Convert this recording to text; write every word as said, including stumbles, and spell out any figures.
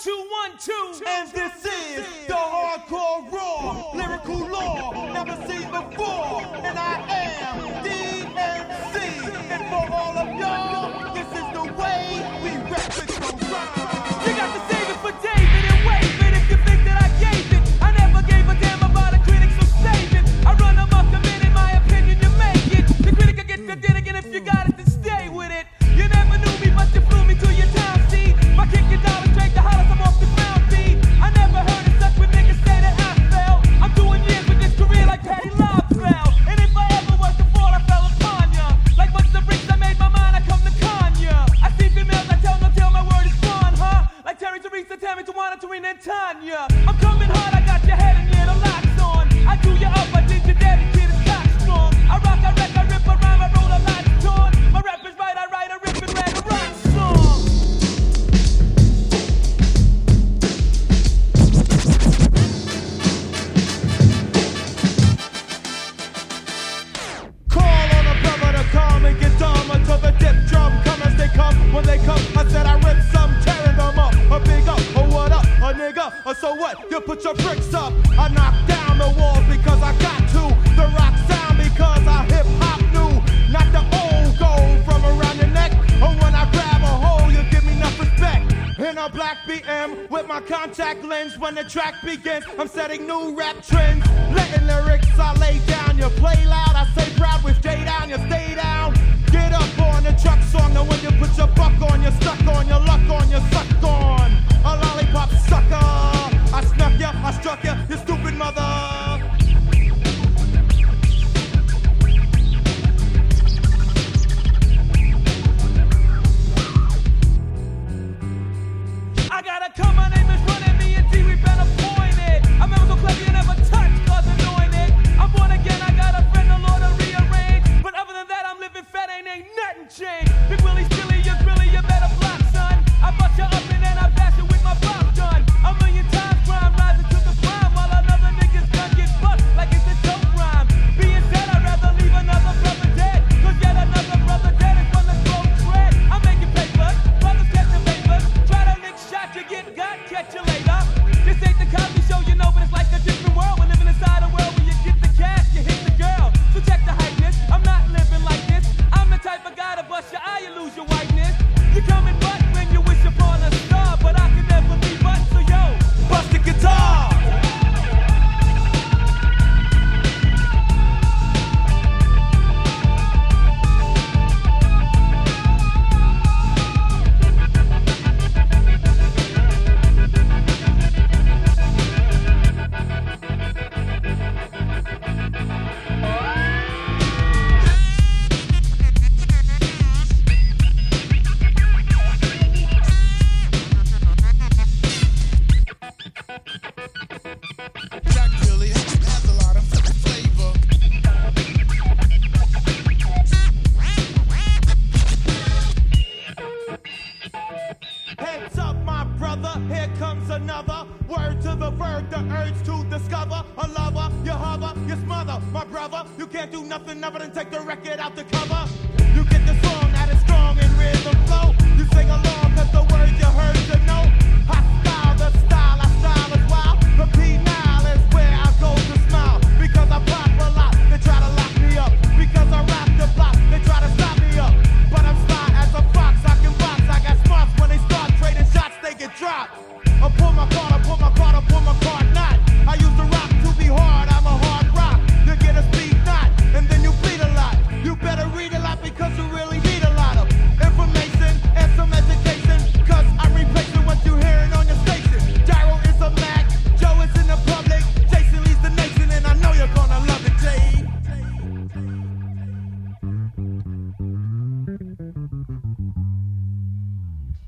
two, one, two. And this is the hardcore raw, lyrical law, never seen before. And I am D M C. And for all of y'all, this is the way we rap it so rhyme. You got to save it for David and wave it if you think that I gave it. I never gave a damn about a critic, so save it. I run amok a minute, my opinion, you make it. The critic will get the again if you got it, then stay with it. You never knew me, but you flew me to your town, see? My kick your dollar straight to hollers, I'm off the ground, B. I never heard it such when niggas say that I fell. I'm doing years with this career like Patty Love fell. And if I ever was to fall, I fell upon ya. Like once the bricks, I made my mind, I come to con ya. I see females, I tell no tale, my word is gone, huh? Like Terry Teresa, Tammy, Tawana, Tarina, and Tanya. I'm coming hard, I got your head and yeah, the lock's on. I do you up, I did you daddy, kid, it's cock strong. I rock, I wreck, I rip, I rhyme, I roll a lot of torn. My rap is right, I write, I rip and rag, a rock song. Call on a brother to come and get dumb until the dip drum come as they come. When they come, I said I rip some, tearing them up. A big up, a what up, a nigga, or so what? You put your bricks up. I knock down the walls because I got to. The rock sound because I hip hop new. Not the old gold from around your neck. Or when I grab a hole, you give me enough respect. In a black B M with my contact lens. When the track begins, I'm setting new rap trends. Letting lyrics I lay down. You play loud, I say proud. We stay down, you stay down. Get up on the truck song. Now when you put your buck on, you're stuck on, your luck on, you're sucked on. A lollipop sucker. I snuck ya, I struck ya, you stupid mother. I gotta come, my name is running me and D, we've been appointed. I'm never so clever you never touch, cause anointed. I'm born again, I got a friend, the Lord to rearrange. But other than that, I'm living fat, ain't ain't nothing changed. Big Willie, Stilly, you really, you better block, son. I bust you up and then I bash you with my pop gun. A million times crime rising to the prime, while another nigga's gun get bust like it's a dope rhyme. Being said, I'd rather leave another brother dead, cause yet another brother dead is from the throat dread. I'm making paper, brothers catching papers. Try to lick shot, you get got, catch you later. This ain't the Cosby Show, you know, but it's like a different world. We're living inside a world where you get the cash, you hit the girl. So check the hypeness, I'm not living like this. I'm the type of guy to bust your eye, you lose your whiteness. You coming but when you wish upon a star, but I can never be but, so yo, Bust the guitar. Jack really has a lot of flavor. Heads up, my brother, here comes another. Word to the verb, the urge to discover. A lover, you hover, you smother. My brother, you can't do nothing other than take the record out the cover. You get the song that is strong in rhythm flow. You sing along cause the words you heard you know. Hostile, the style, I style is wild. The penile is where I go to smile. Because I pop a lot, they try to lock me up. Because I rap the block, they try to stop me up. But I'm sly as a fox, I can box. I got smarts when they start trading shots, they get dropped. I pull my card, I pull my card, I pull my card